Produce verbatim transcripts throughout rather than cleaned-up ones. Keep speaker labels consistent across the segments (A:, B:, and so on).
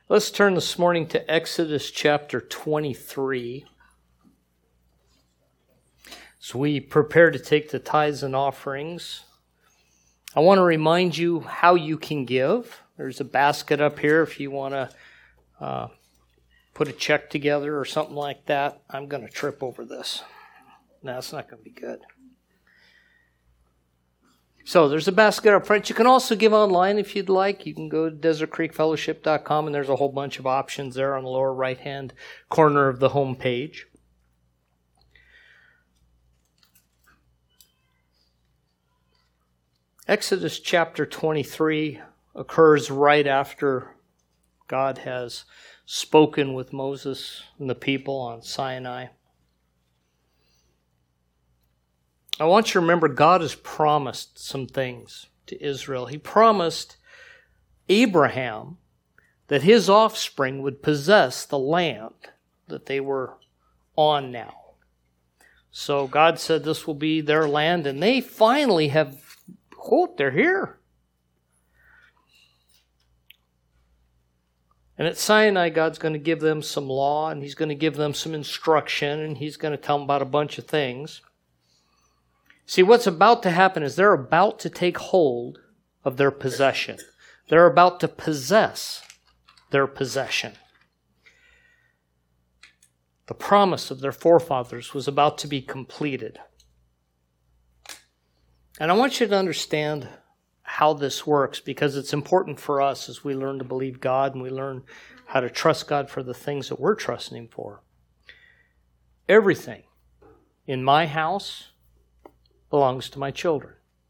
A: Let's turn this morning to Exodus chapter twenty-three. As we prepare to take the tithes and offerings, I want to remind you how you can give. There's a basket up here if you want to uh, put a check together or something like that. I'm going to trip over this. No, it's not going to be good. So there's a basket up front. You can also give online if you'd like. You can go to desert creek fellowship dot com, and there's a whole bunch of options there on the lower right-hand corner of the home page. Exodus chapter twenty-three occurs right after God has spoken with Moses and the people on Sinai. I want you to remember God has promised some things to Israel. He promised Abraham that his offspring would possess the land that they were on now. So God said this will be their land, and they finally have, oh, they're here. And at Sinai, God's going to give them some law, and he's going to give them some instruction, and he's going to tell them about a bunch of things. See, what's about to happen is they're about to take hold of their possession. They're about to possess their possession. The promise of their forefathers was about to be completed. And I want you to understand how this works, because it's important for us as we learn to believe God and we learn how to trust God for the things that we're trusting Him for. Everything in my house belongs to my children.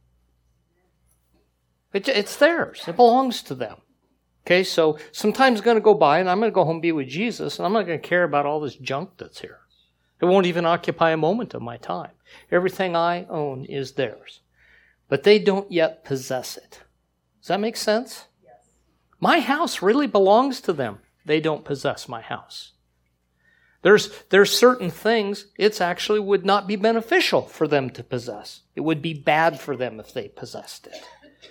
A: It, it's theirs. It belongs to them. Okay, so some time's going to go by, and I'm going to go home and be with Jesus, and I'm not going to care about all this junk that's here. It won't even occupy a moment of my time. Everything I own is theirs. But they don't yet possess it. Does that make sense? Yes. My house really belongs to them. They don't possess my house. There's, there's certain things it's actually would not be beneficial for them to possess. It would be bad for them if they possessed it.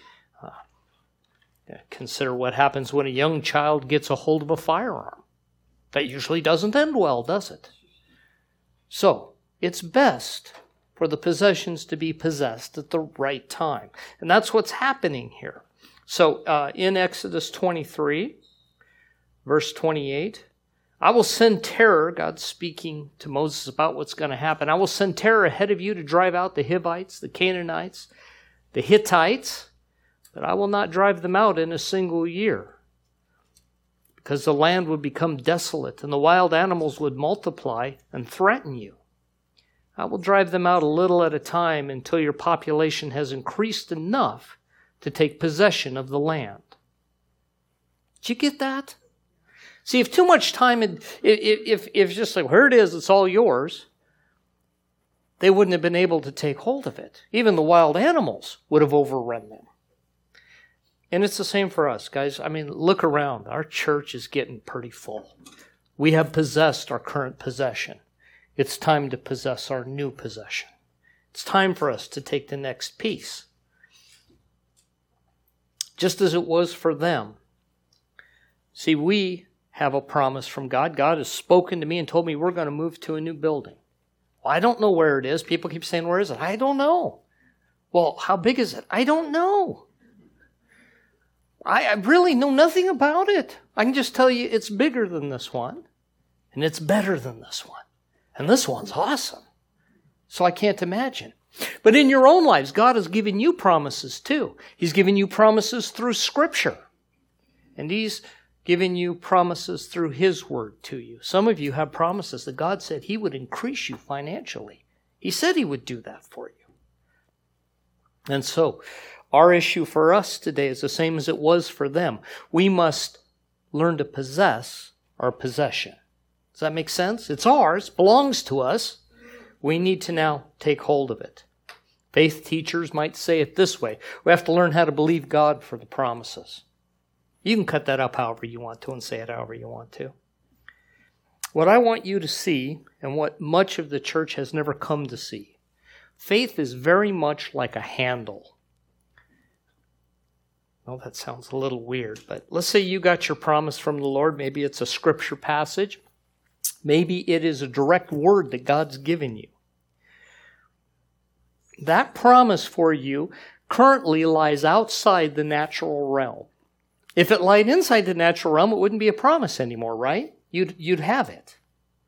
A: Uh, consider what happens when a young child gets a hold of a firearm. That usually doesn't end well, does it? So, it's best for the possessions to be possessed at the right time. And that's what's happening here. So, uh, in Exodus twenty-three, verse twenty-eight, I will send terror, God's speaking to Moses about what's going to happen. I will send terror ahead of you to drive out the Hivites, the Canaanites, the Hittites, but I will not drive them out in a single year, because the land would become desolate and the wild animals would multiply and threaten you. I will drive them out a little at a time until your population has increased enough to take possession of the land. Did you get that? See, if too much time, had, if, if, if just like, here it is, it's all yours, they wouldn't have been able to take hold of it. Even the wild animals would have overrun them. And it's the same for us, guys. I mean, look around. Our church is getting pretty full. We have possessed our current possession. It's time to possess our new possession. It's time for us to take the next piece. Just as it was for them. See, we have a promise from God. God has spoken to me and told me we're going to move to a new building. Well, I don't know where it is. People keep saying, where is it? I don't know. Well, how big is it? I don't know. I, I really know nothing about it. I can just tell you it's bigger than this one, and it's better than this one. And this one's awesome. So I can't imagine. But in your own lives, God has given you promises too. He's given you promises through Scripture. And He's given you promises through His Word to you. Some of you have promises that God said He would increase you financially. He said He would do that for you. And so, our issue for us today is the same as it was for them. We must learn to possess our possession. Does that make sense? It's ours, belongs to us. We need to now take hold of it. Faith teachers might say it this way. We have to learn how to believe God for the promises. You can cut that up however you want to and say it however you want to. What I want you to see, and what much of the church has never come to see, faith is very much like a handle. Well, that sounds a little weird, but let's say you got your promise from the Lord. Maybe it's a scripture passage. Maybe it is a direct word that God's given you. That promise for you currently lies outside the natural realm. If it lied inside the natural realm, it wouldn't be a promise anymore, right? You'd, you'd have it.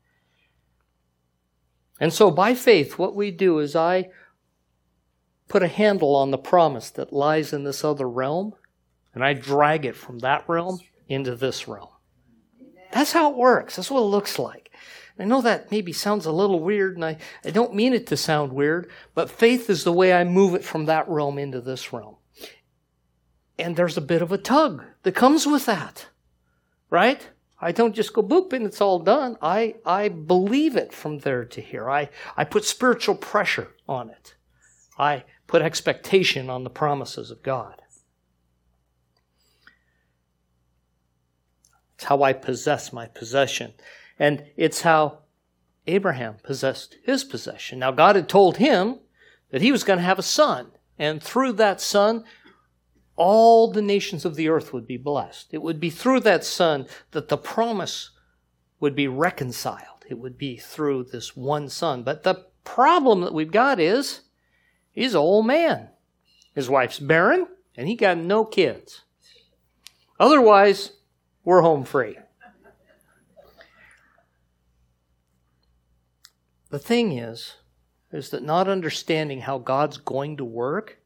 A: And so by faith, what we do is I put a handle on the promise that lies in this other realm, and I drag it from that realm into this realm. That's how it works. That's what it looks like. I know that maybe sounds a little weird, and I, I don't mean it to sound weird, but faith is the way I move it from that realm into this realm. And there's a bit of a tug that comes with that, right? I don't just go boop and it's all done. I, I believe it from there to here. I, I put spiritual pressure on it. I put expectation on the promises of God. It's how I possess my possession. And it's how Abraham possessed his possession. Now, God had told him that he was going to have a son. And through that son, all the nations of the earth would be blessed. It would be through that son that the promise would be reconciled. It would be through this one son. But the problem that we've got is, he's an old man. His wife's barren, and he got no kids. Otherwise, we're home free. The thing is, is that not understanding how God's going to work,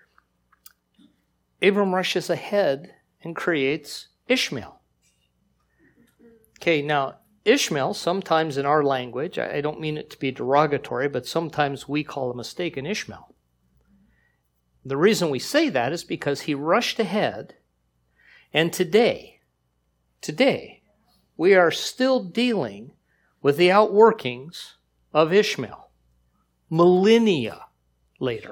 A: Abram rushes ahead and creates Ishmael. Okay, now, Ishmael, sometimes in our language, I don't mean it to be derogatory, but sometimes we call a mistake an Ishmael. The reason we say that is because he rushed ahead, and today, today, we are still dealing with the outworkings of Ishmael, millennia later.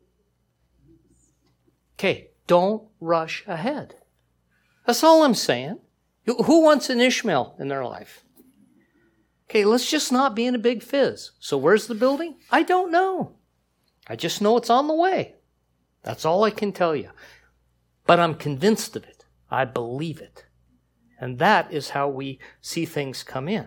A: Okay, don't rush ahead. That's all I'm saying. Who wants an Ishmael in their life? Okay, let's just not be in a big fizz. So where's the building? I don't know. I just know it's on the way. That's all I can tell you. But I'm convinced of it. I believe it. And that is how we see things come in.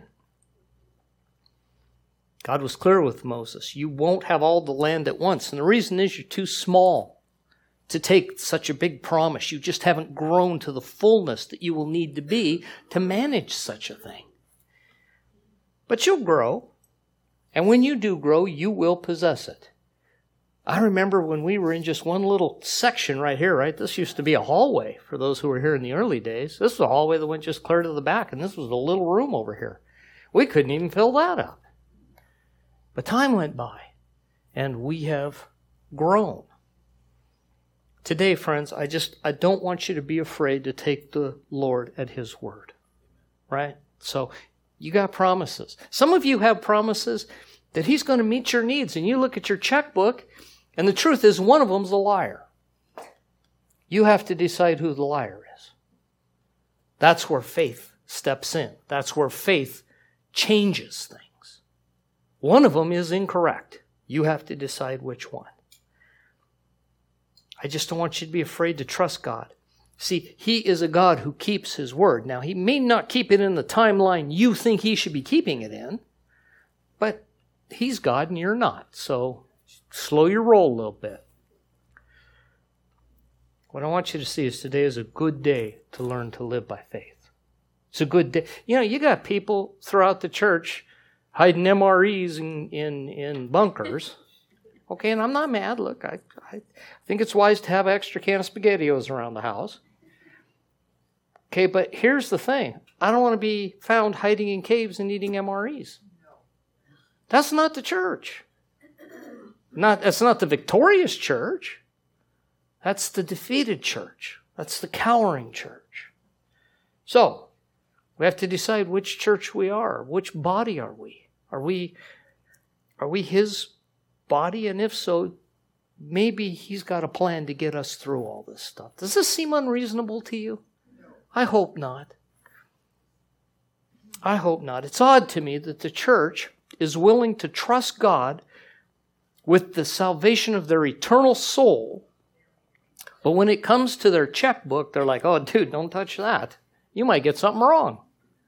A: God was clear with Moses. You won't have all the land at once. And the reason is you're too small to take such a big promise. You just haven't grown to the fullness that you will need to be to manage such a thing. But you'll grow. And when you do grow, you will possess it. I remember when we were in just one little section right here, right? This used to be a hallway for those who were here in the early days. This was a hallway that went just clear to the back, and this was a little room over here. We couldn't even fill that up. But time went by, and we have grown. Today, friends, I just, I don't want you to be afraid to take the Lord at His word, right? So you got promises. Some of you have promises that He's going to meet your needs, and you look at your checkbook, and the truth is one of them's a liar. You have to decide who the liar is. That's where faith steps in. That's where faith changes things. One of them is incorrect. You have to decide which one. I just don't want you to be afraid to trust God. See, He is a God who keeps His word. Now, He may not keep it in the timeline you think He should be keeping it in, but He's God and you're not. So slow your roll a little bit. What I want you to see is today is a good day to learn to live by faith. It's a good day. You know, you got people throughout the church hiding M R Es in, in, in bunkers. Okay, and I'm not mad. Look, I, I think it's wise to have extra can of SpaghettiOs around the house. Okay, but here's the thing. I don't want to be found hiding in caves and eating M R Es. That's not the church. Not, that's not the victorious church. That's the defeated church. That's the cowering church. So, we have to decide which church we are. Which body are we? Are we, are we His body? And if so, maybe He's got a plan to get us through all this stuff. Does this seem unreasonable to you? I hope not. I hope not. It's odd to me that the church is willing to trust God with the salvation of their eternal soul But when it comes to their checkbook, they're like, oh, dude, don't touch that. You might get something wrong.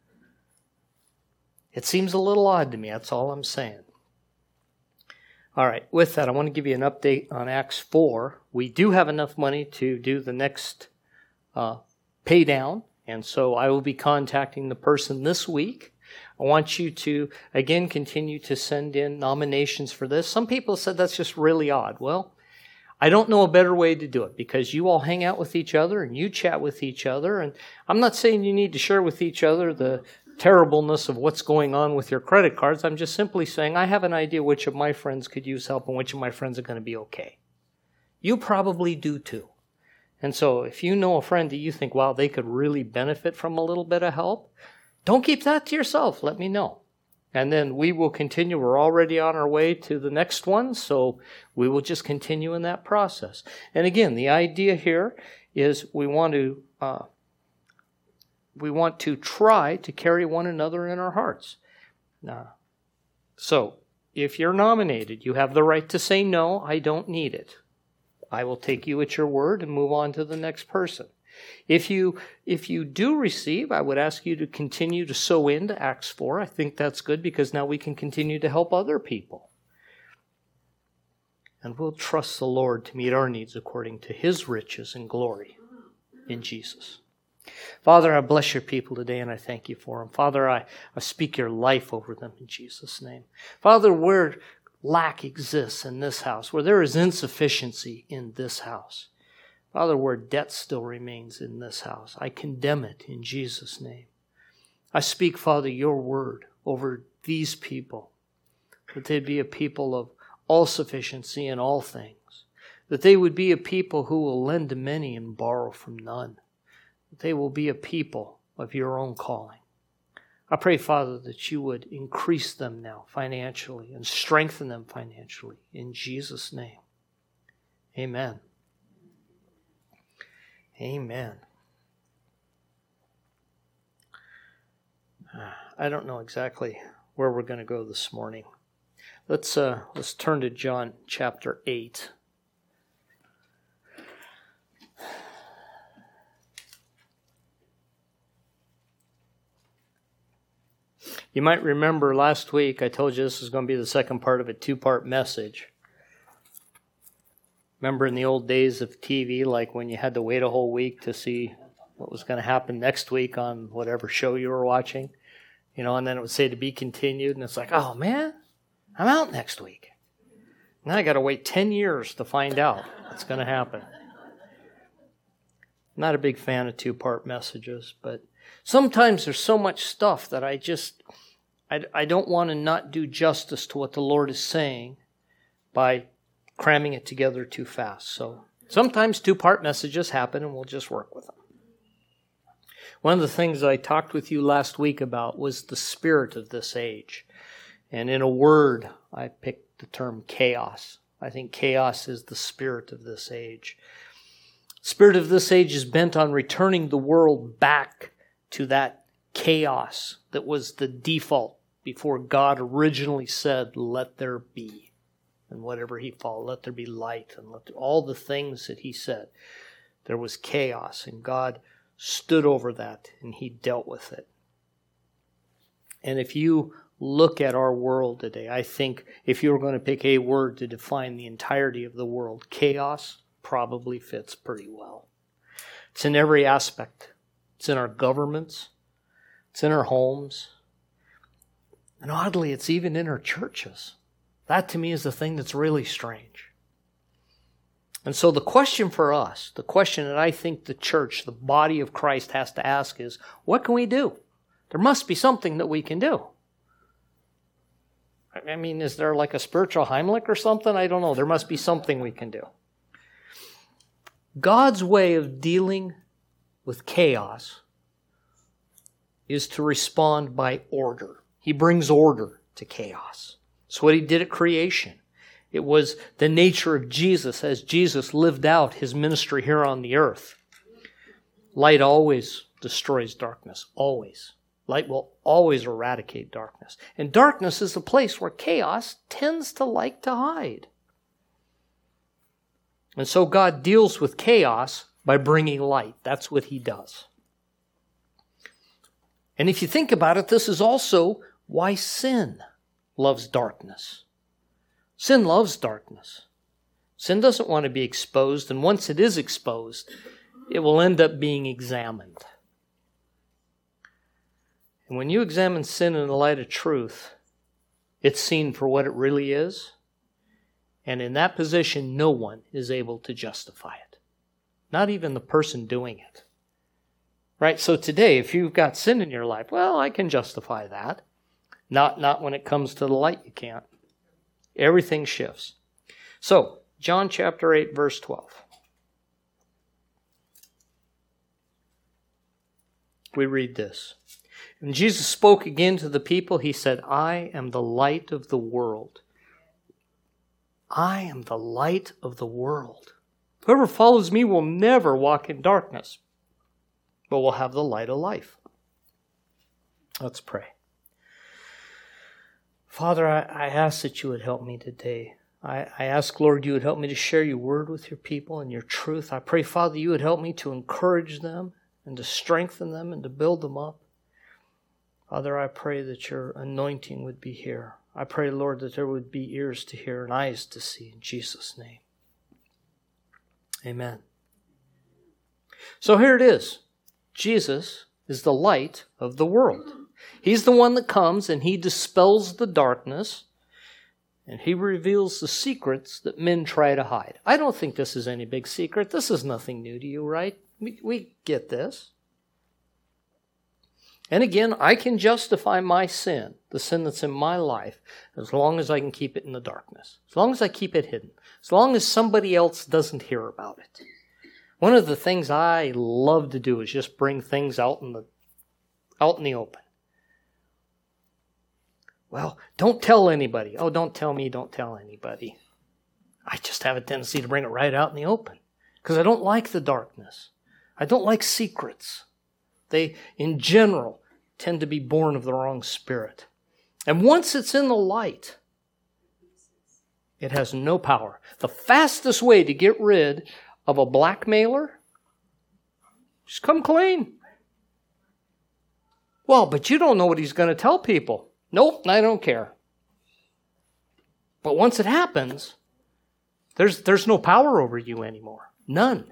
A: It seems a little odd to me. That's all I'm saying. All right, with that, I want to give you an update on Acts four. We do have enough money to do the next uh, pay down, and so I will be contacting the person this week. I want you to, again, continue to send in nominations for this. Some people said that's just really odd. Well, I don't know a better way to do it because you all hang out with each other and you chat with each other. And I'm not saying you need to share with each other the terribleness of what's going on with your credit cards. I'm just simply saying I have an idea which of my friends could use help and which of my friends are going to be okay. You probably do too. And so if you know a friend that you think, wow, they could really benefit from a little bit of help, don't keep that to yourself. Let me know. And then we will continue. We're already on our way to the next one, so we will just continue in that process. And again, the idea here is we want to uh, we want to try to carry one another in our hearts. Now, so if you're nominated, you have the right to say, no, I don't need it. I will take you at your word and move on to the next person. If you if you do receive, I would ask you to continue to sow into Acts four. I think that's good because now we can continue to help other people. And we'll trust the Lord to meet our needs according to His riches and glory in Jesus. Father, I bless your people today and I thank you for them. Father, I, I speak your life over them in Jesus' name. Father, where lack exists in this house, where there is insufficiency in this house, Father, where debt still remains in this house, I condemn it in Jesus' name. I speak, Father, your word over these people, that they'd be a people of all sufficiency in all things, that they would be a people who will lend to many and borrow from none, that they will be a people of your own calling. I pray, Father, that you would increase them now financially and strengthen them financially in Jesus' name. Amen. Amen. I don't know exactly where we're going to go this morning. Let's uh, let's turn to John chapter eight. You might remember last week I told you this is going to be the second part of a two-part message. Remember in the old days of T V, like when you had to wait a whole week to see what was going to happen next week on whatever show you were watching? You know, and then it would say to be continued, and it's like, oh man, I'm out next week. Now I got to wait ten years to find out what's going to happen. I'm not a big fan of two-part messages, but sometimes there's so much stuff that I just, I, I don't want to not do justice to what the Lord is saying by cramming it together too fast. So sometimes two-part messages happen and we'll just work with them. One of the things I talked with you last week about was the spirit of this age. And in a word, I picked the term chaos. I think chaos is the spirit of this age. Spirit of this age is bent on returning the world back to that chaos that was the default before God originally said, let there be. And whatever he followed, let there be light, and let there, all the things that he said. There was chaos, and God stood over that, and he dealt with it. And if you look at our world today, I think if you were going to pick a word to define the entirety of the world, chaos probably fits pretty well. It's in every aspect. It's in our governments. It's in our homes. And oddly, it's even in our churches. That to me is the thing that's really strange. And so the question for us, the question that I think the church, the body of Christ has to ask is, what can we do? There must be something that we can do. I mean, is there like a spiritual Heimlich or something? I don't know. There must be something we can do. God's way of dealing with chaos is to respond by order. He brings order to chaos. It's what he did at creation. It was the nature of Jesus as Jesus lived out his ministry here on the earth. Light always destroys darkness, always. Light will always eradicate darkness. And darkness is the place where chaos tends to like to hide. And so God deals with chaos by bringing light. That's what he does. And if you think about it, this is also why sin loves darkness. Sin loves darkness. Sin doesn't want to be exposed, and once it is exposed, it will end up being examined. And when you examine sin in the light of truth, it's seen for what it really is. And in that position, no one is able to justify it. Not even the person doing it. Right? So today, if you've got sin in your life, well, I can justify that. Not, not when it comes to the light, you can't. Everything shifts. So, John chapter eight, verse twelve. We read this. When Jesus spoke again to the people, he said, I am the light of the world. I am the light of the world. Whoever follows me will never walk in darkness, but will have the light of life. Let's pray. Father, I, I ask that you would help me today. I, I ask, Lord, you would help me to share your word with your people and your truth. I pray, Father, you would help me to encourage them and to strengthen them and to build them up. Father, I pray that your anointing would be here. I pray, Lord, that there would be ears to hear and eyes to see. In Jesus' name. Amen. So here it is. Jesus is the light of the world. He's the one that comes and he dispels the darkness and he reveals the secrets that men try to hide. I don't think this is any big secret. This is nothing new to you, right? We, we get this. And again, I can justify my sin, the sin that's in my life, as long as I can keep it in the darkness. As long as I keep it hidden. As long as somebody else doesn't hear about it. One of the things I love to do is just bring things out in the out in the open. Well, don't tell anybody. Oh, don't tell me, don't tell anybody. I just have a tendency to bring it right out in the open. Because I don't like the darkness. I don't like secrets. They, in general, tend to be born of the wrong spirit. And once it's in the light, it has no power. The fastest way to get rid of a blackmailer, just come clean. Well, but you don't know what he's going to tell people. Nope, I don't care. But once it happens, there's, there's no power over you anymore. None.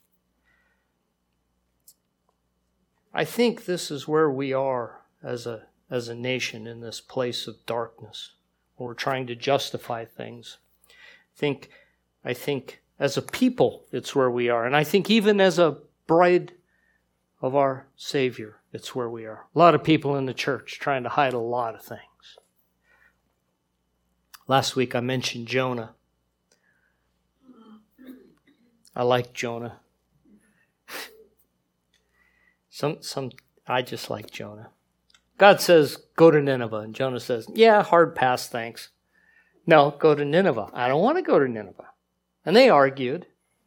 A: I think this is where we are as a as a nation in this place of darkness, where we're trying to justify things. I think, I think as a people, it's where we are. And I think even as a bride of our Savior, it's where we are. A lot of people in the church trying to hide a lot of things. Last week I mentioned Jonah. I like Jonah. Some, some, I just like Jonah. God says, go to Nineveh. And Jonah says, yeah, hard pass, thanks. No, go to Nineveh. I don't want to go to Nineveh. And they argued.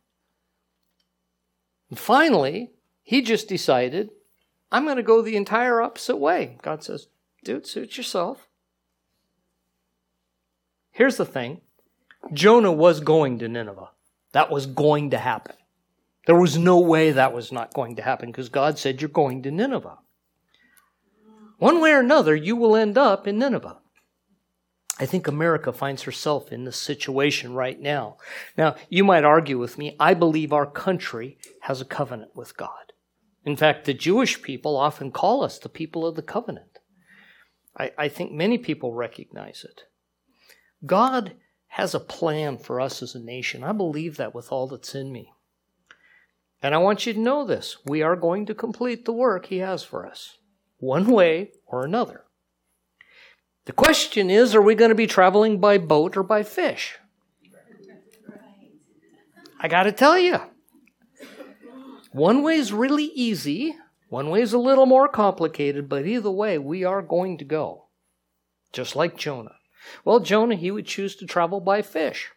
A: And finally, he just decided, I'm going to go the entire opposite way. God says, dude, suit yourself. Here's the thing. Jonah was going to Nineveh. That was going to happen. There was no way that was not going to happen because God said you're going to Nineveh. One way or another, you will end up in Nineveh. I think America finds herself in this situation right now. Now, you might argue with me, I believe our country has a covenant with God. In fact, the Jewish people often call us the people of the covenant. I, I think many people recognize it. God has a plan for us as a nation. I believe that with all that's in me. And I want you to know this. We are going to complete the work he has for us, one way or another. The question is, are we going to be traveling by boat or by fish? I got to tell you, one way is really easy. One way is a little more complicated, but either way, we are going to go, just like Jonah. Well, Jonah, he would choose to travel by fish.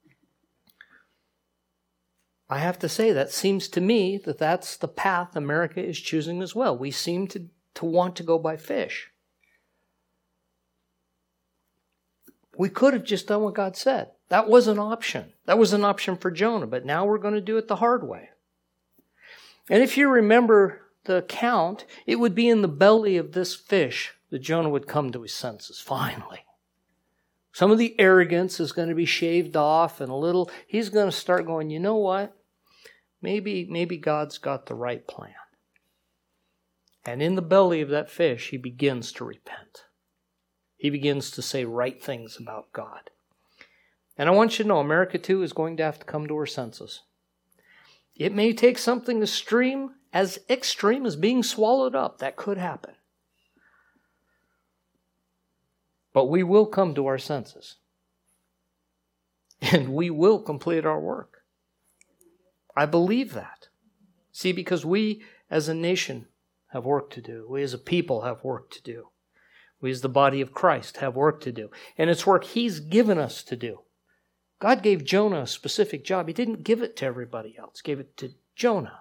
A: I have to say, that seems to me that that's the path America is choosing as well. We seem to, to want to go by fish. We could have just done what God said. That was an option. That was an option for Jonah, but now we're going to do it the hard way. And if you remember the account, it would be in the belly of this fish that Jonah would come to his senses, finally. Some of the arrogance is going to be shaved off, and a little, he's going to start going, you know what? Maybe, maybe God's got the right plan. And in the belly of that fish, he begins to repent. He begins to say right things about God. And I want you to know, America too is going to have to come to her senses. It may take something extreme, as extreme as being swallowed up. That could happen. But we will come to our senses. And we will complete our work. I believe that. See, because we as a nation have work to do. We as a people have work to do. We as the body of Christ have work to do. And it's work He's given us to do. God gave Jonah a specific job. He didn't give it to everybody else. He gave it to Jonah.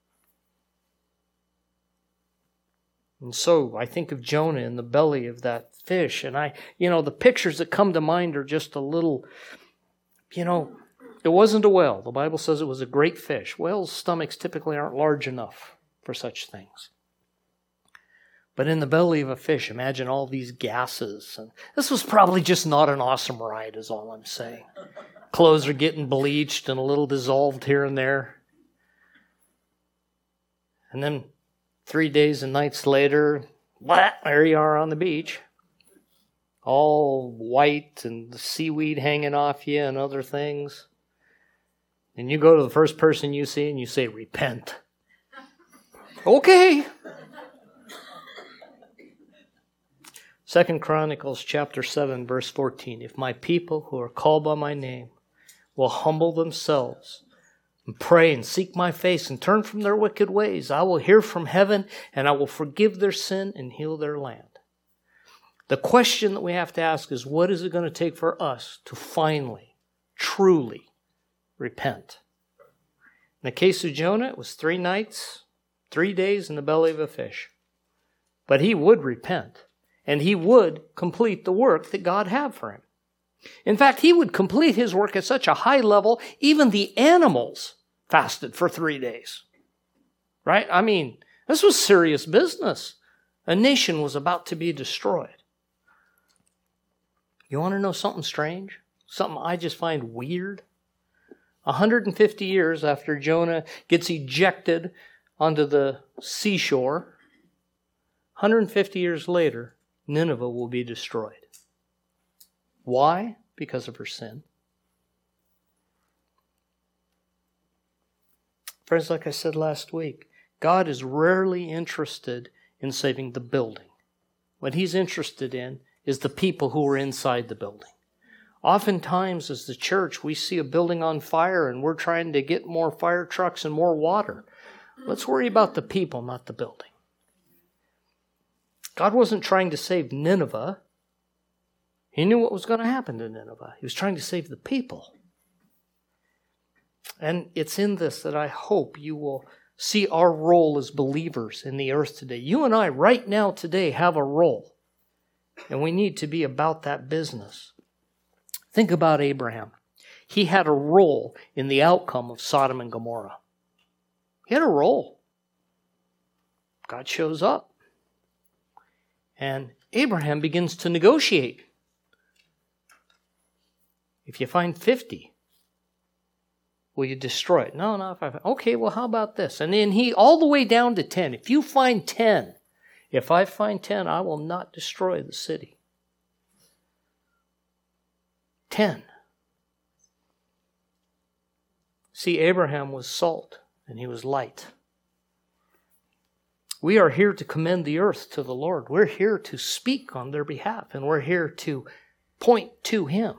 A: And so I think of Jonah in the belly of that fish. And I, you know, the pictures that come to mind are just a little, you know, it wasn't a whale. The Bible says it was a great fish. Whales' stomachs typically aren't large enough for such things. But in the belly of a fish, imagine all these gases. And this was probably just not an awesome ride, is all I'm saying. Clothes are getting bleached and a little dissolved here and there. And then three days and nights later, blah, there you are on the beach. All white and the seaweed hanging off you and other things. And you go to the first person you see and you say, repent. Okay. Second Chronicles chapter seven, verse fourteen. If my people who are called by my name will humble themselves and pray and seek my face and turn from their wicked ways, I will hear from heaven and I will forgive their sin and heal their land. The question that we have to ask is, what is it going to take for us to finally, truly repent? In the case of Jonah, it was three nights, three days in the belly of a fish. But he would repent. And he would complete the work that God had for him. In fact, he would complete his work at such a high level, even the animals fasted for three days. Right? I mean, this was serious business. A nation was about to be destroyed. You want to know something strange? Something I just find weird? one hundred fifty years after Jonah gets ejected onto the seashore, one hundred fifty years later, Nineveh will be destroyed. Why? Because of her sin. Friends, like I said last week, God is rarely interested in saving the building. What He's interested in is the people who are inside the building. Oftentimes, as the church, we see a building on fire and we're trying to get more fire trucks and more water. Let's worry about the people, not the building. God wasn't trying to save Nineveh. He knew what was going to happen to Nineveh. He was trying to save the people. And it's in this that I hope you will see our role as believers in the earth today. You and I right now today have a role. And we need to be about that business. Think about Abraham. He had a role in the outcome of Sodom and Gomorrah. He had a role. God shows up. And Abraham begins to negotiate. If you find fifty, will you destroy it? No, not if I find. Okay, well, how about this? And then he, all the way down to ten. If you find ten, if I find ten, I will not destroy the city. Ten. See, Abraham was salt and he was light. We are here to commend the earth to the Lord. We're here to speak on their behalf, and we're here to point to Him.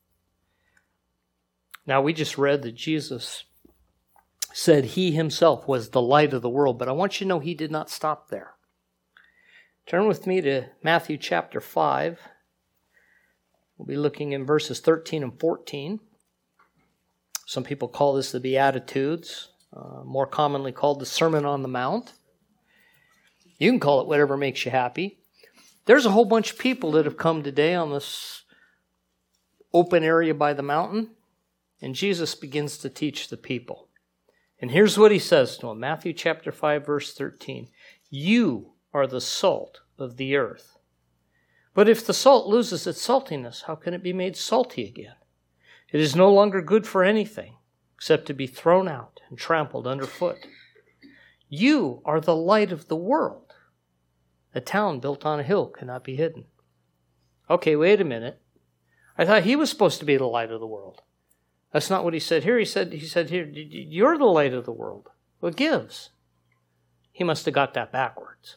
A: Now, we just read that Jesus said He Himself was the light of the world, but I want you to know He did not stop there. Turn with me to Matthew chapter five. We'll be looking in verses thirteen and fourteen. Some people call this the Beatitudes, uh, more commonly called the Sermon on the Mount. You can call it whatever makes you happy. There's a whole bunch of people that have come today on this open area by the mountain, and Jesus begins to teach the people. And here's what he says to them, Matthew chapter five, verse thirteen. You are the salt of the earth. But if the salt loses its saltiness, how can it be made salty again? It is no longer good for anything except to be thrown out and trampled underfoot. You are the light of the world. A town built on a hill cannot be hidden. Okay, wait a minute. I thought he was supposed to be the light of the world. That's not what he said here. He said, he said here, you're the light of the world. What gives? He must have got that backwards.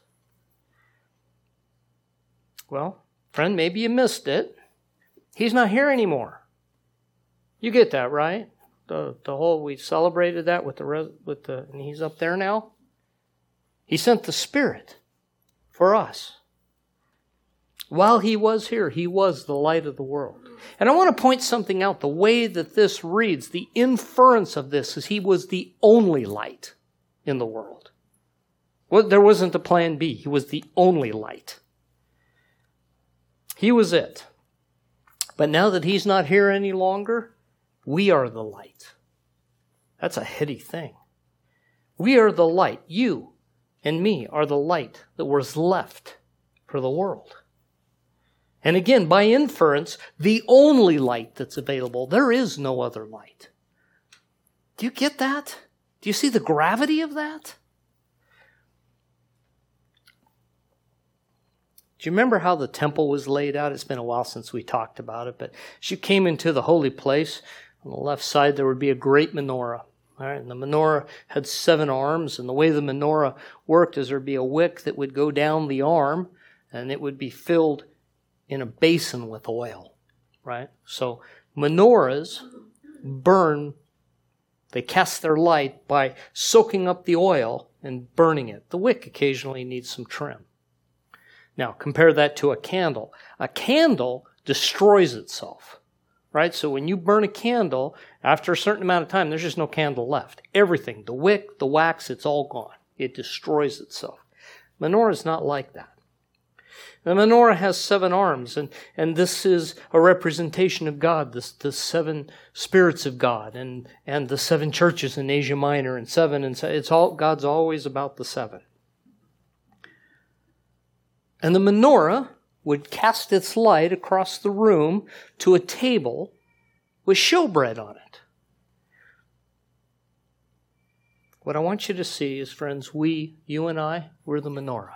A: Well, friend, maybe you missed it. He's not here anymore. You get that, right? The the whole, we celebrated that with the, with the, and he's up there now. He sent the Spirit for us. While he was here, he was the light of the world. And I want to point something out. The way that this reads, the inference of this is he was the only light in the world. Well, there wasn't a plan B. He was the only light. He was it. But now that he's not here any longer, we are the light. That's a heady thing. We are the light. You and me are the light that was left for the world. And again, by inference, the only light that's available. There is no other light. Do you get that? Do you see the gravity of that? Do you remember how the temple was laid out? It's been a while since we talked about it, but as you came into the holy place, on the left side there would be a great menorah. All right, and the menorah had seven arms, and the way the menorah worked is there would be a wick that would go down the arm, and it would be filled in a basin with oil, right? So menorahs burn, they cast their light by soaking up the oil and burning it. The wick occasionally needs some trim. Now, compare that to a candle. A candle destroys itself, right? So when you burn a candle, after a certain amount of time, there's just no candle left. Everything, the wick, the wax, it's all gone. It destroys itself. Menorah is not like that. The menorah has seven arms, and, and this is a representation of God, the, the seven spirits of God, and, and the seven churches in Asia Minor, and seven, and so it's all, God's always about the seven. And the menorah would cast its light across the room to a table with showbread on it. What I want you to see is, friends, we, you and I, we're the menorah.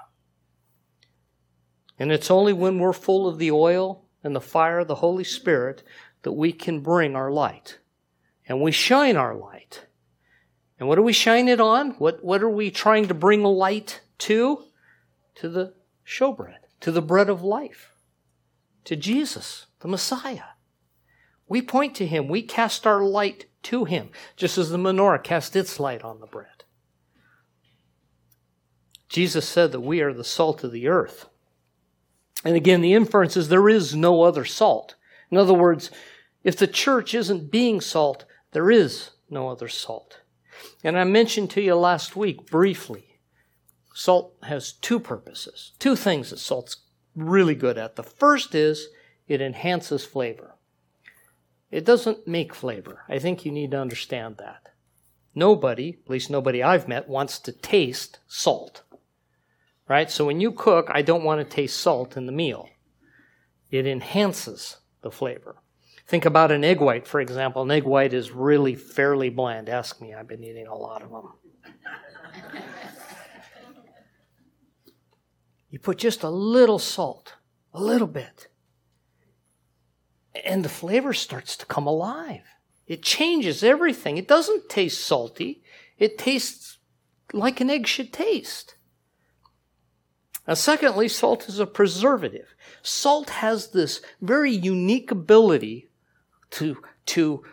A: And it's only when we're full of the oil and the fire of the Holy Spirit that we can bring our light. And we shine our light. And what do we shine it on? What, what are we trying to bring light to? To the showbread, to the bread of life, to Jesus, the Messiah. We point to him. We cast our light to him, just as the menorah cast its light on the bread. Jesus said that we are the salt of the earth. And again, the inference is there is no other salt. In other words, if the church isn't being salt, there is no other salt. And I mentioned to you last week briefly, salt has two purposes, two things that salt's really good at. The first is it enhances flavor. It doesn't make flavor. I think you need to understand that. Nobody, at least nobody I've met, wants to taste salt. Right? So when you cook, I don't want to taste salt in the meal. It enhances the flavor. Think about an egg white, for example. An egg white is really fairly bland. Ask me, I've been eating a lot of them. You put just a little salt, a little bit, and the flavor starts to come alive. It changes everything. It doesn't taste salty. It tastes like an egg should taste. Now, secondly, salt is a preservative. Salt has this very unique ability to, to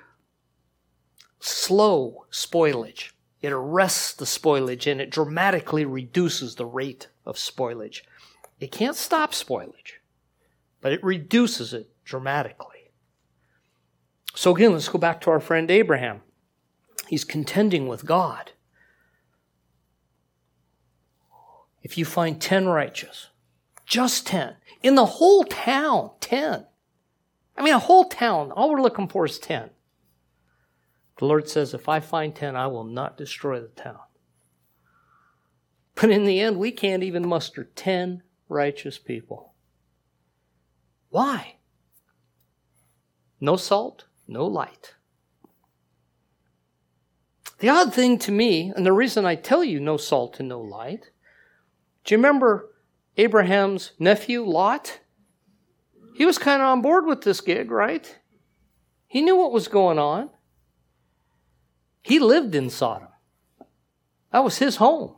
A: slow spoilage. It arrests the spoilage and it dramatically reduces the rate of spoilage. It can't stop spoilage, but it reduces it dramatically. So again, let's go back to our friend Abraham. He's contending with God. If you find ten righteous, just ten, in the whole town, ten, I mean, a whole town, all we're looking for is ten. The Lord says, if I find ten, I will not destroy the town. But in the end, we can't even muster ten righteous people. Why? No salt, no light. The odd thing to me, and the reason I tell you no salt and no light, do you remember Abraham's nephew, Lot? He was kind of on board with this gig, right? He knew what was going on. He lived in Sodom. That was his home.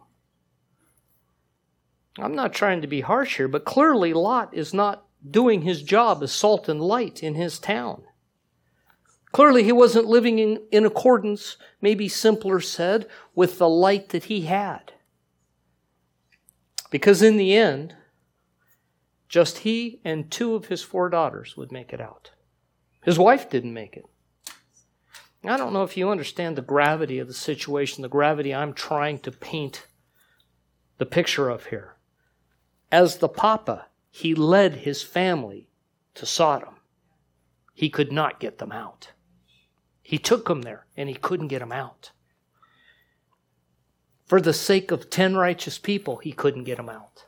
A: I'm not trying to be harsh here, but clearly Lot is not doing his job as salt and light in his town. Clearly he wasn't living in, in accordance, maybe simpler said, with the light that he had. Because in the end, just he and two of his four daughters would make it out. His wife didn't make it. I don't know if you understand the gravity of the situation, the gravity I'm trying to paint the picture of here. As the papa, he led his family to Sodom. He could not get them out. He took them there, and he couldn't get them out. For the sake of ten righteous people, he couldn't get them out.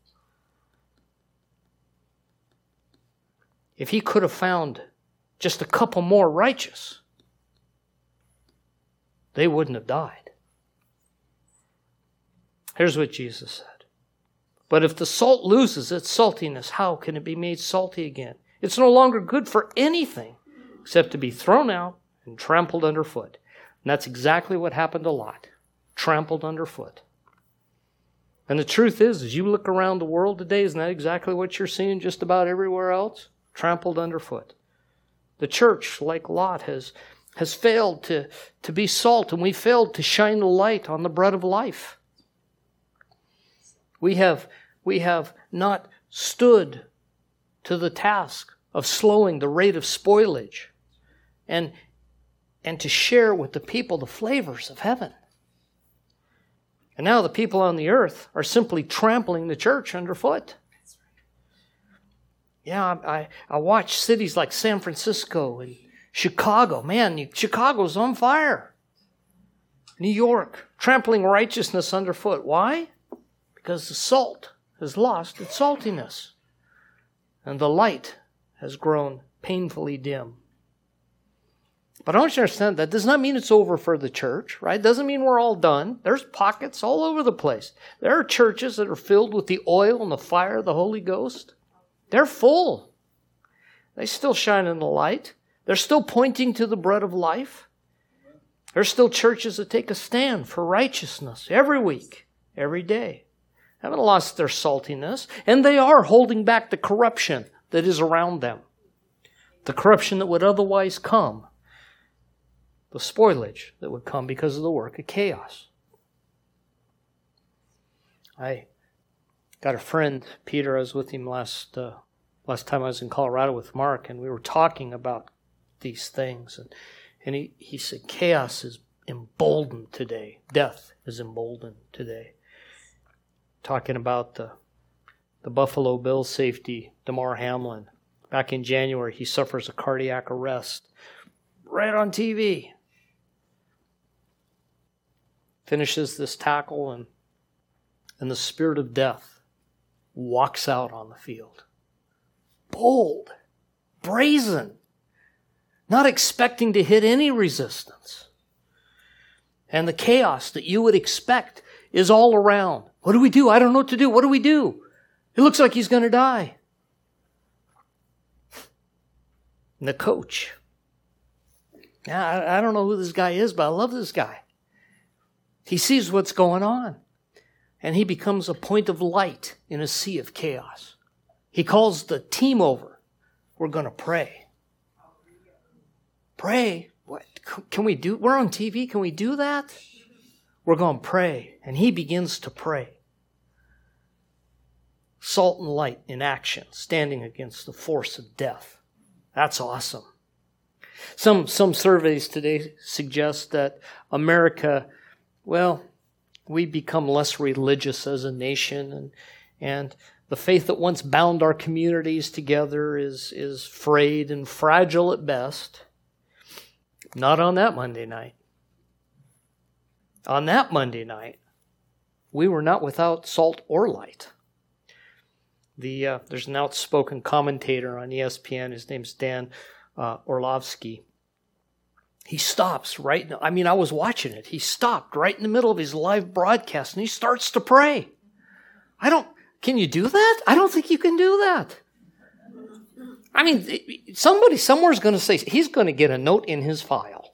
A: If he could have found just a couple more righteous, they wouldn't have died. Here's what Jesus said. But if the salt loses its saltiness, how can it be made salty again? It's no longer good for anything except to be thrown out and trampled underfoot. And that's exactly what happened to Lot. Trampled underfoot. And the truth is, as you look around the world today, isn't that exactly what you're seeing just about everywhere else? Trampled underfoot. The church, like Lot, has, has failed to, to be salt, and we failed to shine the light on the bread of life. We have, we have not stood to the task of slowing the rate of spoilage and, and to share with the people the flavors of heaven. And now the people on the earth are simply trampling the church underfoot. Yeah, I, I watch cities like San Francisco and Chicago. Man, Chicago's on fire. New York, trampling righteousness underfoot. Why? Because the salt has lost its saltiness. And the light has grown painfully dim. But I want you to understand that does not mean it's over for the church, right? Doesn't mean we're all done. There's pockets all over the place. There are churches that are filled with the oil and the fire of the Holy Ghost. They're full. They still shine in the light. They're still pointing to the bread of life. There's still churches that take a stand for righteousness every week, every day. Haven't lost their saltiness, and they are holding back the corruption that is around them. The corruption that would otherwise come. The spoilage that would come because of the work of chaos. I got a friend, Peter, I was with him last uh, last time I was in Colorado with Mark, and we were talking about these things. And, and he, he said, chaos is emboldened today. Death is emboldened today. Talking about the, the Buffalo Bills safety, Damar Hamlin. Back in January, he suffers a cardiac arrest. Right on T V. Finishes this tackle, and, and the spirit of death walks out on the field. Bold, brazen, not expecting to hit any resistance. And the chaos that you would expect is all around. What do we do? I don't know what to do. What do we do? It looks like he's going to die. And the coach. Now, I, I don't know who this guy is, but I love this guy. He sees what's going on. And he becomes a point of light in a sea of chaos. He calls the team over. We're going to pray. Pray? What can we do? We're on T V. Can we do that? We're going to pray. And he begins to pray. Salt and light in action, standing against the force of death. That's awesome. Some, some surveys today suggest that America, well, we become less religious as a nation, and, And the faith that once bound our communities together is, is frayed and fragile at best. Not on that Monday night. On that Monday night, we were not without salt or light. The uh, there's an outspoken commentator on E S P N. His name's Dan uh, Orlovsky. He stops right. I mean, I was watching it. He stopped right in the middle of his live broadcast, and he starts to pray. I don't. Can you do that? I don't think you can do that. I mean, somebody somewhere's going to say he's going to get a note in his file.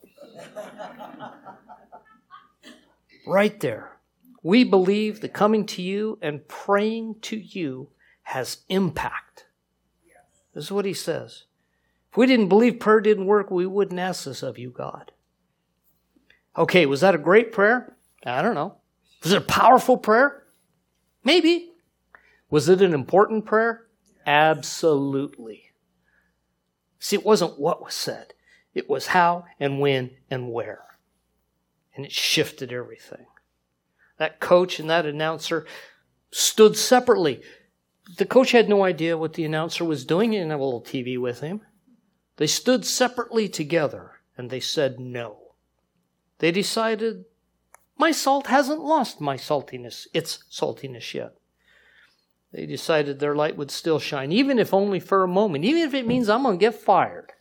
A: Right there. We believe that coming to you and praying to you has impact. This is what he says. If we didn't believe prayer didn't work, we wouldn't ask this of you, God. Okay, was that a great prayer? I don't know. Was it a powerful prayer? Maybe. Was it an important prayer? Absolutely. See, it wasn't what was said. It was how and when and where. And it shifted everything. That coach and that announcer stood separately. The coach had no idea what the announcer was doing. He didn't have a little T V with him. They stood separately together and they said no. They decided, my salt hasn't lost my saltiness, its saltiness yet. They decided their light would still shine, even if only for a moment, even if it means I'm going to get fired.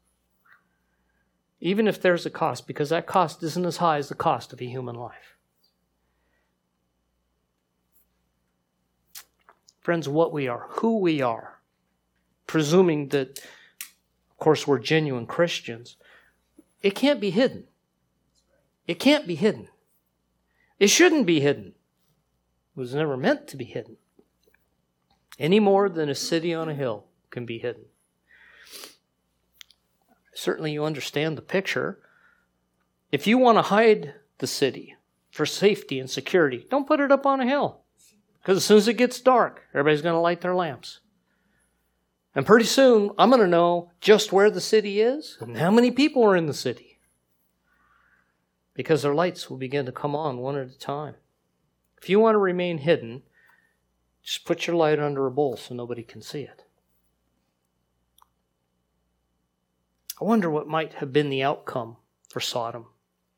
A: Even if there's a cost, because that cost isn't as high as the cost of a human life. Friends, what we are, who we are, presuming that, of course, we're genuine Christians, it can't be hidden. It can't be hidden. It shouldn't be hidden. It was never meant to be hidden. Any more than a city on a hill can be hidden. Certainly you understand the picture. If you want to hide the city for safety and security, don't put it up on a hill. Because as soon as it gets dark, everybody's going to light their lamps. And pretty soon, I'm going to know just where the city is and how many people are in the city. Because their lights will begin to come on one at a time. If you want to remain hidden, just put your light under a bowl so nobody can see it. I wonder what might have been the outcome for Sodom.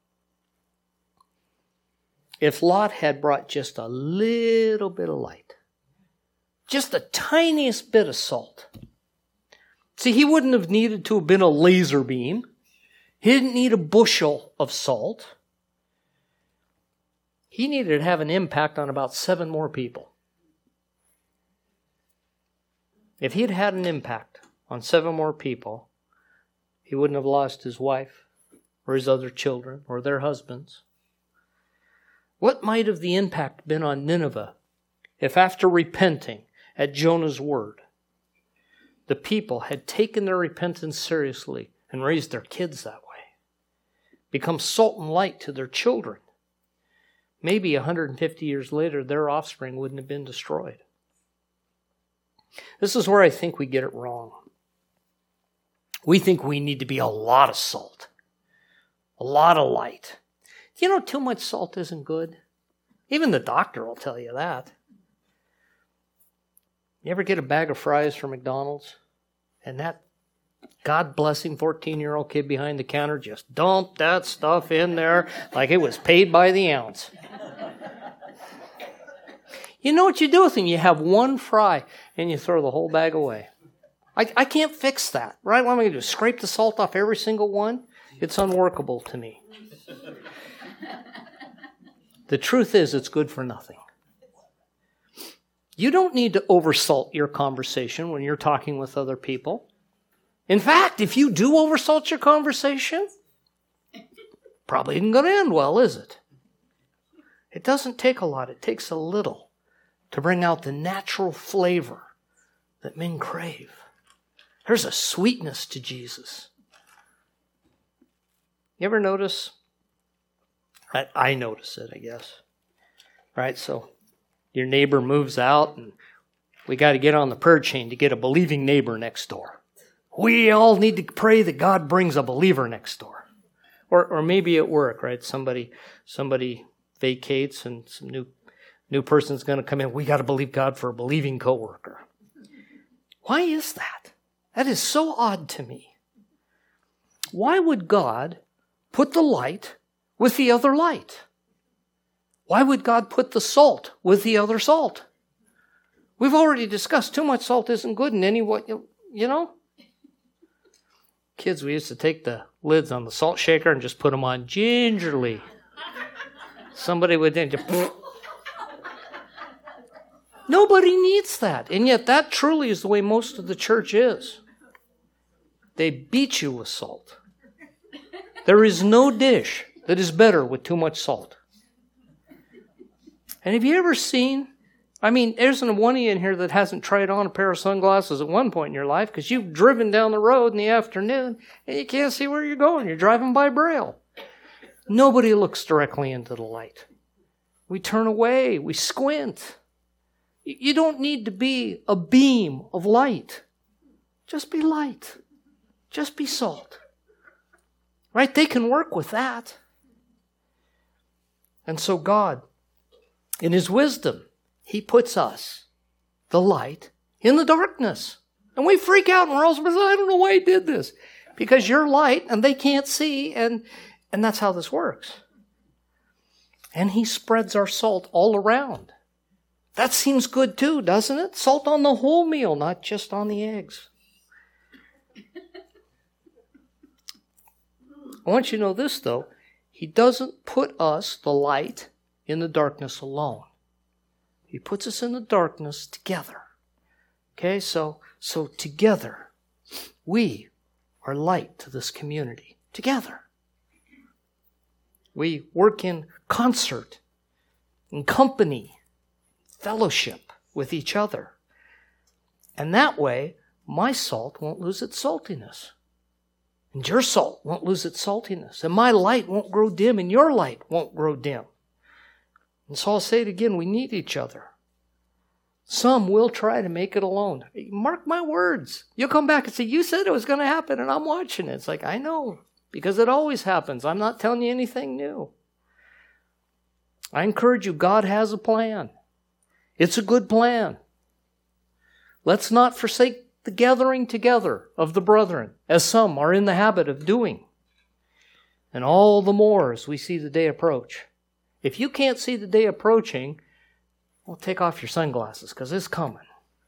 A: If Lot had brought just a little bit of light, just the tiniest bit of salt. See, he wouldn't have needed to have been a laser beam. He didn't need a bushel of salt. He needed to have an impact on about seven more people. If he had had an impact on seven more people, he wouldn't have lost his wife or his other children or their husbands. What might have the impact been on Nineveh if after repenting at Jonah's word, the people had taken their repentance seriously and raised their kids that way, become salt and light to their children? Maybe one hundred fifty years later, their offspring wouldn't have been destroyed. This is where I think we get it wrong. We think we need to be a lot of salt, a lot of light. You know, too much salt isn't good. Even the doctor will tell you that. You ever get a bag of fries from McDonald's? And that God-blessing fourteen-year-old kid behind the counter just dumped that stuff in there like it was paid by the ounce. You know what you do with them? You have one fry and you throw the whole bag away. I, I can't fix that, right? What am I going to do? Scrape the salt off every single one? It's unworkable to me. The truth is, it's good for nothing. You don't need to oversalt your conversation when you're talking with other people. In fact, if you do oversalt your conversation, probably isn't going to end well, is it? It doesn't take a lot. It takes a little to bring out the natural flavor that men crave. There's a sweetness to Jesus. You ever notice? I, I notice it, I guess. Right, so your neighbor moves out and we got to get on the prayer chain to get a believing neighbor next door. We all need to pray that God brings a believer next door. Or or maybe at work, right? Somebody somebody vacates and some new New person's going to come in. We got to believe God for a believing coworker. Why is that? That is so odd to me. Why would God put the light with the other light? Why would God put the salt with the other salt? We've already discussed too much salt isn't good in any way, you know? Kids, we used to take the lids on the salt shaker and just put them on gingerly. Somebody would then just... Nobody needs that. And yet that truly is the way most of the church is. They beat you with salt. There is no dish that is better with too much salt. And have you ever seen, I mean, there's one of you in here that hasn't tried on a pair of sunglasses at one point in your life because you've driven down the road in the afternoon and you can't see where you're going. You're driving by Braille. Nobody looks directly into the light. We turn away. We squint. You don't need to be a beam of light. Just be light. Just be salt. Right? They can work with that. And so God, in His wisdom, He puts us, the light, in the darkness. And we freak out and we're all supposed to say, I don't know why He did this. Because you're light and they can't see, and, and that's how this works. And He spreads our salt all around. That seems good too, doesn't it? Salt on the whole meal, not just on the eggs. I want you to know this, though. He doesn't put us, the light, in the darkness alone. He puts us in the darkness together. Okay, so, so together, we are light to this community. Together. We work in concert, in company, fellowship with each other. And that way, my salt won't lose its saltiness. And your salt won't lose its saltiness. And my light won't grow dim, and your light won't grow dim. And so I'll say it again, we need each other. Some will try to make it alone. Mark my words. You'll come back and say, you said it was going to happen, and I'm watching it. It's like, I know, because it always happens. I'm not telling you anything new. I encourage you, God has a plan. It's a good plan. Let's not forsake the gathering together of the brethren, as some are in the habit of doing. And all the more as we see the day approach. If you can't see the day approaching, well, take off your sunglasses, because it's coming.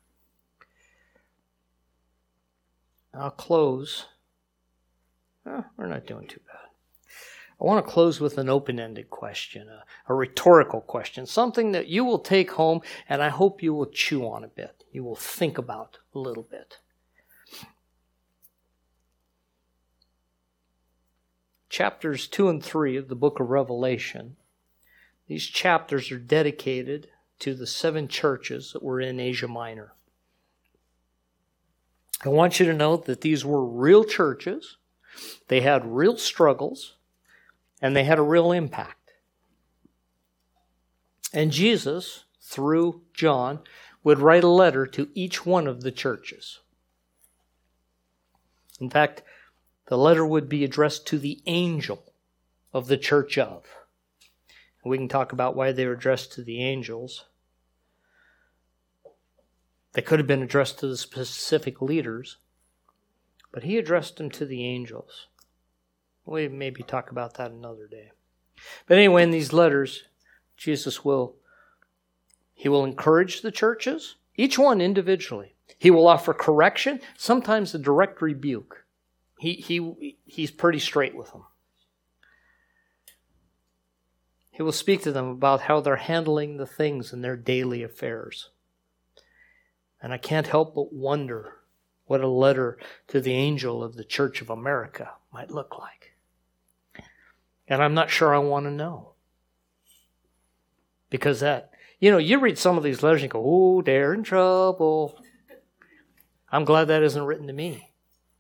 A: I'll close. Oh, we're not doing too bad. I want to close with an open-ended question, a, a rhetorical question, something that you will take home and I hope you will chew on a bit. You will think about a little bit. Chapters two and three of the book of Revelation, these chapters are dedicated to the seven churches that were in Asia Minor. I want you to know that these were real churches. They had real struggles. And they had a real impact. And Jesus, through John, would write a letter to each one of the churches. In fact, the letter would be addressed to the angel of the church of. And we can talk about why they were addressed to the angels. They could have been addressed to the specific leaders, but he addressed them to the angels. We maybe talk about that another day. But anyway, in these letters, Jesus will, he will encourage the churches, each one individually. He will offer correction, sometimes a direct rebuke. He, he, he's pretty straight with them. He will speak to them about how they're handling the things in their daily affairs. And I can't help but wonder what a letter to the angel of the Church of America might look like. And I'm not sure I want to know. Because that, you know, you read some of these letters and go, oh, they're in trouble. I'm glad that isn't written to me.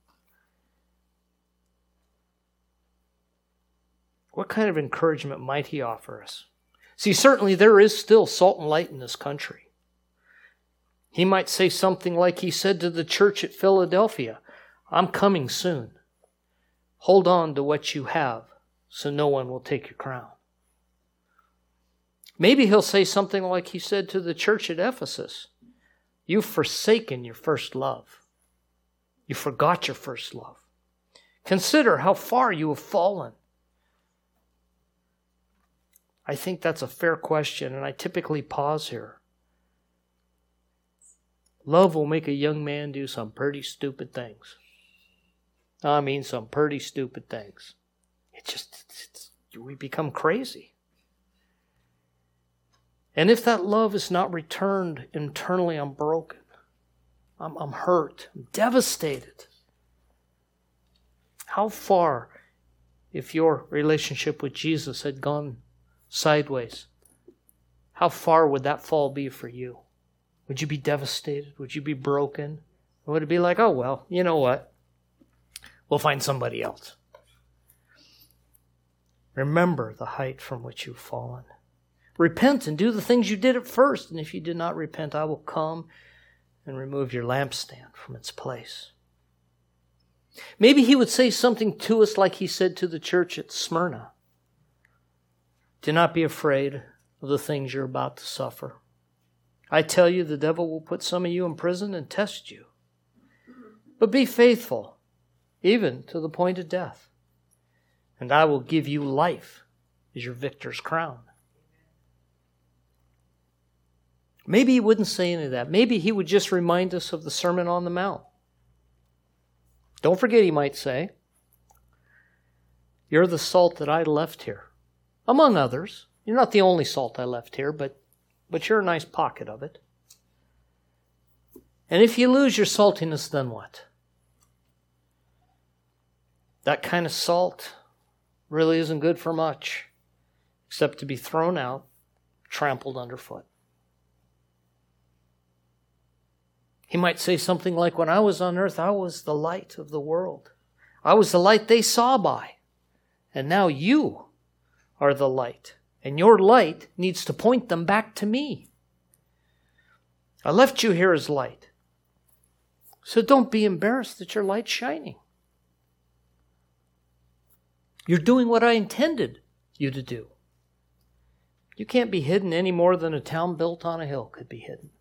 A: What kind of encouragement might he offer us? See, certainly there is still salt and light in this country. He might say something like he said to the church at Philadelphia, I'm coming soon. Hold on to what you have, so no one will take your crown. Maybe he'll say something like he said to the church at Ephesus. You've forsaken your first love. You forgot your first love. Consider how far you have fallen. I think that's a fair question, and I typically pause here. Love will make a young man do some pretty stupid things. I mean, some pretty stupid things. It just, it's, we become crazy. And if that love is not returned internally, I'm broken. I'm, I'm hurt. I'm devastated. How far, if your relationship with Jesus had gone sideways, how far would that fall be for you? Would you be devastated? Would you be broken? Or would it be like, oh, well, you know what? We'll find somebody else. Remember the height from which you've fallen. Repent and do the things you did at first. And if you did not repent, I will come and remove your lampstand from its place. Maybe he would say something to us like he said to the church at Smyrna. Do not be afraid of the things you're about to suffer. I tell you, the devil will put some of you in prison and test you. But be faithful, even to the point of death. And I will give you life as your victor's crown. Maybe he wouldn't say any of that. Maybe he would just remind us of the Sermon on the Mount. Don't forget, he might say, you're the salt that I left here. Among others. You're not the only salt I left here, but, but you're a nice pocket of it. And if you lose your saltiness, then what? That kind of salt really isn't good for much, except to be thrown out, trampled underfoot. He might say something like, when I was on earth, I was the light of the world. I was the light they saw by. And now you are the light. And your light needs to point them back to me. I left you here as light. So don't be embarrassed that your light's shining. You're doing what I intended you to do. You can't be hidden any more than a town built on a hill could be hidden.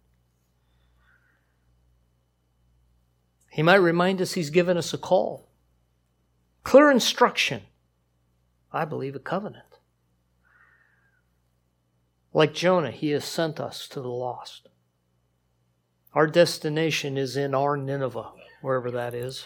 A: He might remind us he's given us a call. Clear instruction. I believe a covenant. Like Jonah, he has sent us to the lost. Our destination is in our Nineveh, wherever that is.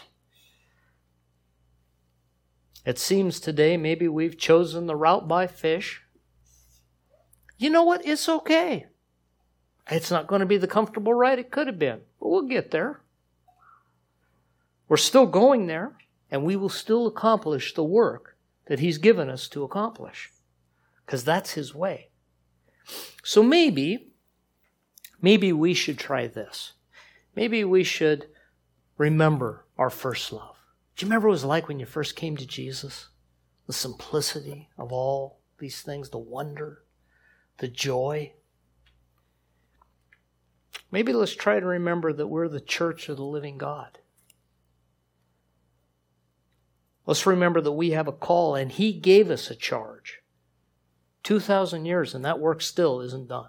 A: It seems today maybe we've chosen the route by fish. You know what? It's okay. It's not going to be the comfortable ride it could have been, but we'll get there. We're still going there, and we will still accomplish the work that he's given us to accomplish, because that's his way. So maybe, maybe we should try this. Maybe we should remember our first love. Do you remember what it was like when you first came to Jesus? The simplicity of all these things, the wonder, the joy. Maybe let's try to remember that we're the church of the living God. Let's remember that we have a call and he gave us a charge. two thousand years and that work still isn't done.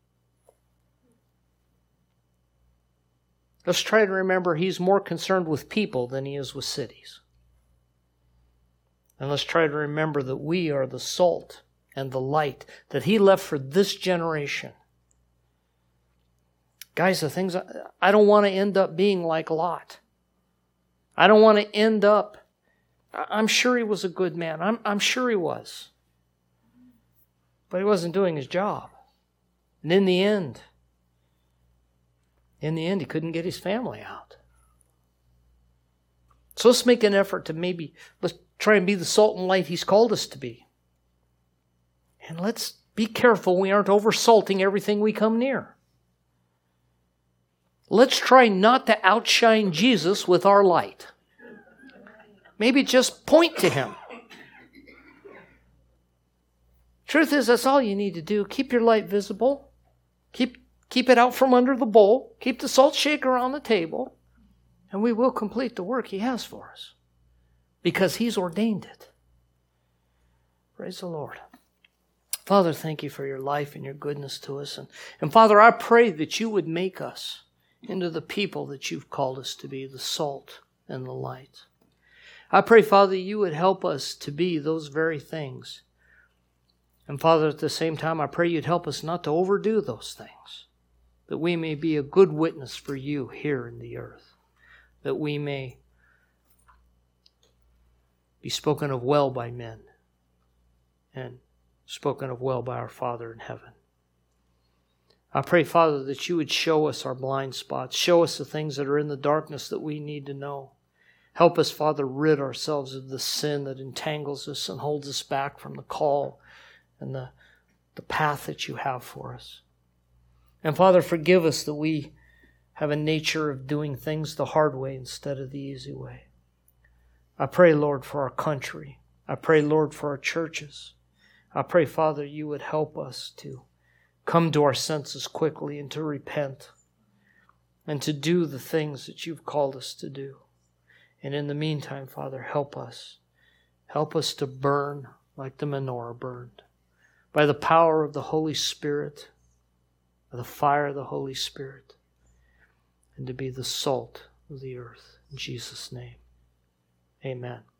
A: Let's try to remember he's more concerned with people than he is with cities. And let's try to remember that we are the salt and the light that he left for this generation. Guys, the things, I don't want to end up being like Lot. I don't want to end up, I'm sure he was a good man. I'm, I'm sure he was. But he wasn't doing his job. And in the end, in the end, he couldn't get his family out. So let's make an effort to maybe, let's try and be the salt and light he's called us to be. And let's be careful we aren't over-salting everything we come near. Let's try not to outshine Jesus with our light. Maybe just point to him. Truth is, that's all you need to do. Keep your light visible. Keep, keep it out from under the bowl. Keep the salt shaker on the table. And we will complete the work he has for us. Because he's ordained it. Praise the Lord. Father, thank you for your life and your goodness to us. And, and Father, I pray that you would make us into the people that you've called us to be, the salt and the light. I pray, Father, you would help us to be those very things. And Father, at the same time, I pray you'd help us not to overdo those things, that we may be a good witness for you here in the earth, that we may be spoken of well by men and spoken of well by our Father in heaven. I pray, Father, that you would show us our blind spots, show us the things that are in the darkness that we need to know. Help us, Father, rid ourselves of the sin that entangles us and holds us back from the call and the, the path that you have for us. And Father, forgive us that we have a nature of doing things the hard way instead of the easy way. I pray, Lord, for our country. I pray, Lord, for our churches. I pray, Father, you would help us to come to our senses quickly and to repent and to do the things that you've called us to do. And in the meantime, Father, help us. Help us to burn like the menorah burned by the power of the Holy Spirit, by the fire of the Holy Spirit, and to be the salt of the earth. In Jesus' name, amen.